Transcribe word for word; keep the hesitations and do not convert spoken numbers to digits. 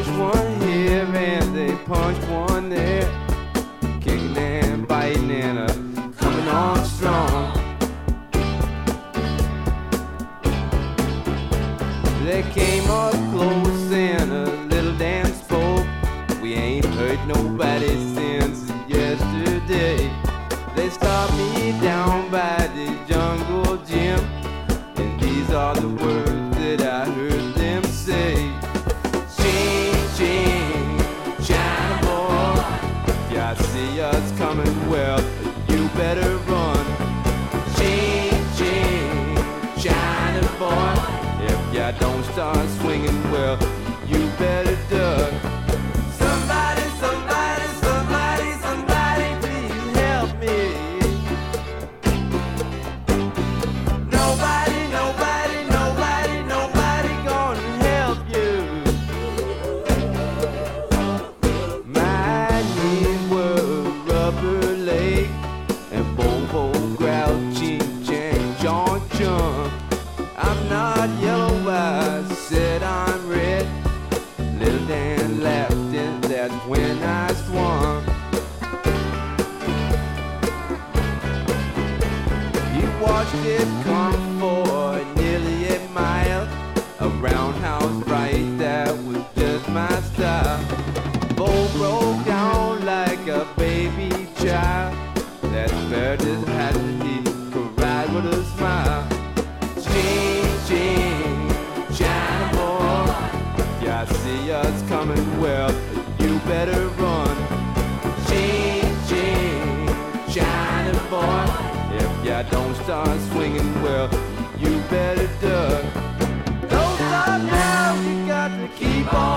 one here and they punched one there, kicking and biting and uh, coming on strong. They came up close and a little Dan spoke. We ain't hurt nobody since yesterday. They stopped me down by the jungle gym, and these are the words that I heard them say. Ching, ching, China boy, if ya see us coming, well, you better run. Ching, ching, China boy, if ya don't start swinging, well, you better duck. Somebody, somebody, somebody, somebody, please help me. Nobody, nobody, nobody, nobody gonna help you. My knees were rubber leg and Bobo growled ching chang chong chong. I'm not yellow, I said I'm red. Little Dan laughed and that's when I swung. He watched it come for nearly a mile. A roundhouse right, that was just my style. Bo broke down like a baby child. That bear just had to he could ride with a smile. Ching, ching, China boy, ya see us coming, well, you better run. Ching, ching, China boy, if ya don't start swinging, well, you better duck. Don't stop now, you got to keep on.